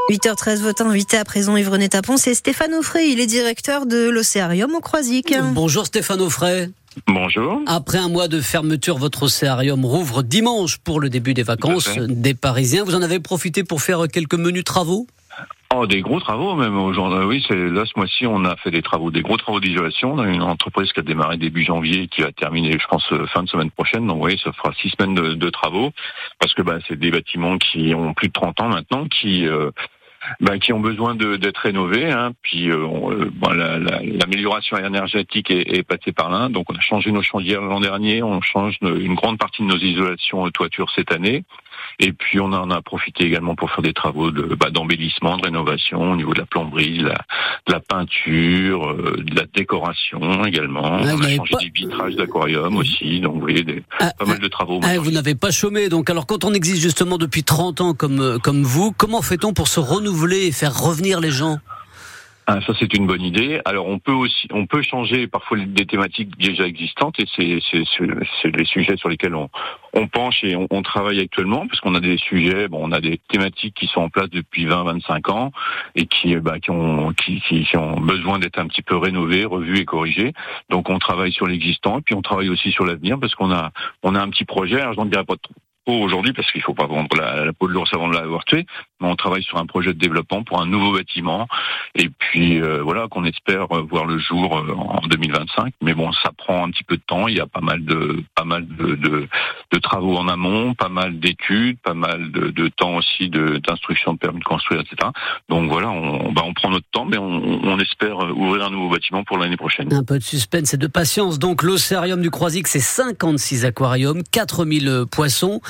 8h13, votre invité à présent, Yves-René Tapon, c'est Stéphane Auffray. Il est directeur de l'Océarium au Croisic. Bonjour Stéphane Auffray. Bonjour. Après un mois de fermeture, votre Océarium rouvre dimanche pour le début des vacances des Parisiens. Vous en avez profité pour faire quelques menus travaux ? Oh, des gros travaux même aujourd'hui. Oui, ce mois-ci, on a fait des gros travaux d'isolation. On a une entreprise qui a démarré début janvier et qui va terminer, je pense, fin de semaine prochaine. Donc, oui, ça fera 6 semaines de travaux parce que c'est des bâtiments qui ont plus de 30 ans maintenant, qui ont besoin d'être rénovés. Puis l'amélioration énergétique est passée par là. Donc, on a changé nos chaudières l'an dernier. On change une grande partie de nos isolations toiture cette année. Et puis on en a profité également pour faire des travaux d'embellissement, de rénovation au niveau de la plomberie, de la peinture, de la décoration également. On a changé des vitrages d'aquarium aussi, donc vous voyez pas mal de travaux. Vous n'avez pas chômé, donc alors quand on existe justement depuis 30 ans comme vous, comment fait-on pour se renouveler et faire revenir les gens ? Ça c'est une bonne idée. Alors on peut changer parfois des thématiques déjà existantes et c'est les sujets sur lesquels on penche et on travaille actuellement parce qu'on a des sujets, on a des thématiques qui sont en place depuis 20-25 ans et qui ont besoin d'être un petit peu rénovées, revues et corrigées. Donc on travaille sur l'existant et puis on travaille aussi sur l'avenir parce qu'on a un petit projet. Alors je n'en dirai pas trop aujourd'hui parce qu'il faut pas vendre la peau de l'ours avant de l'avoir tué, mais on travaille sur un projet de développement pour un nouveau bâtiment et puis qu'on espère voir le jour en 2025. Mais ça prend un petit peu de temps. Il y a pas mal de travaux en amont, pas mal d'études, pas mal de temps aussi d'instruction de permis de construire, etc. Donc voilà, on prend notre temps, mais on espère ouvrir un nouveau bâtiment pour l'année prochaine. Un peu de suspense et de patience. Donc l'Océarium du Croisic, c'est 56 aquariums, 4000 poissons.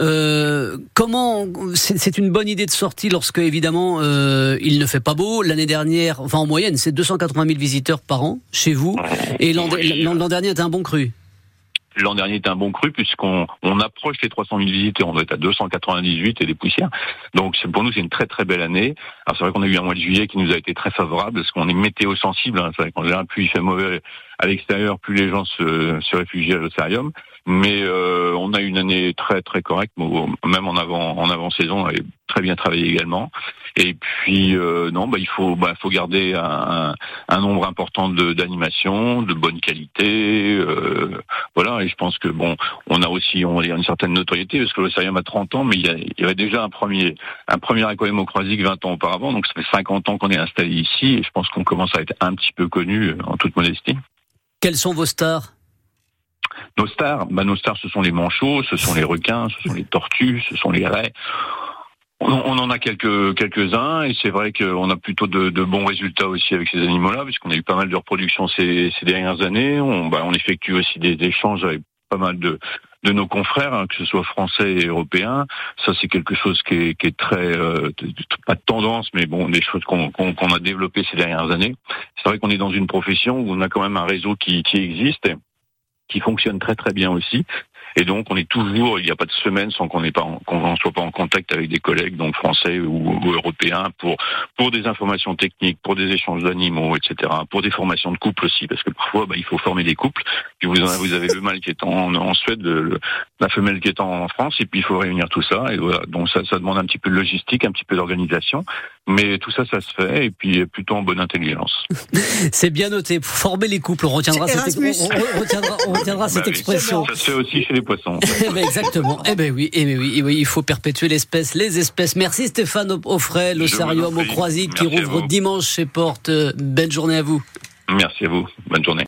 Comment c'est une bonne idée de sortie lorsque évidemment il ne fait pas beau. L'année dernière, en moyenne, c'est 280 000 visiteurs par an chez vous. Et l'an dernier était un bon cru. L'an dernier était un bon cru puisqu'on approche les 300 000 visiteurs. On doit être à 298 et des poussières. Donc pour nous, c'est une très très belle année. Alors c'est vrai qu'on a eu un mois de juillet qui nous a été très favorable parce qu'on est météo sensible. C'est vrai qu'en général, plus il fait mauvais à l'extérieur, plus les gens se réfugient à l'Océarium. Mais on a eu une année très très correcte, même en avant-saison, on avait très bien travaillé également. Et puis il faut garder un nombre important d'animations, de bonne qualité, et je pense que on a aussi une certaine notoriété parce que l'Océarium a 30 ans, mais il y avait déjà un premier aquarium au Croisic 20 ans auparavant, donc ça fait 50 ans qu'on est installé ici et je pense qu'on commence à être un petit peu connu en toute modestie. Quels sont vos stars ? Nos stars, ce sont les manchots, ce sont les requins, ce sont les tortues, ce sont les raies. On en a quelques-uns et c'est vrai qu'on a plutôt de bons résultats aussi avec ces animaux-là puisqu'on a eu pas mal de reproductions ces dernières années. On effectue aussi des échanges avec pas mal de nos confrères, que ce soit français et européens. Ça, c'est quelque chose qui est très pas de tendance, mais des choses qu'on a développées ces dernières années. C'est vrai qu'on est dans une profession où on a quand même un réseau qui existe, qui fonctionne très très bien aussi. Et donc, on est toujours, il n'y a pas de semaine sans qu'on soit pas en contact avec des collègues, donc français ou européens, pour des informations techniques, pour des échanges d'animaux, etc., pour des formations de couples aussi, parce que parfois, il faut former des couples. Puis vous avez le mâle qui est en Suède, la femelle qui est en France, et puis il faut réunir tout ça. Et voilà, donc ça demande un petit peu de logistique, un petit peu d'organisation, mais tout ça se fait, et puis plutôt en bonne intelligence. C'est bien noté. Pour former les couples, on retiendra cette expression. Ça se fait aussi chez les poissons. Exactement. Oui, il faut perpétuer les espèces. Merci Stéphane Auffray, l'Océarium au Croisic qui rouvre dimanche ses portes. Belle journée à vous. Merci à vous. Bonne journée.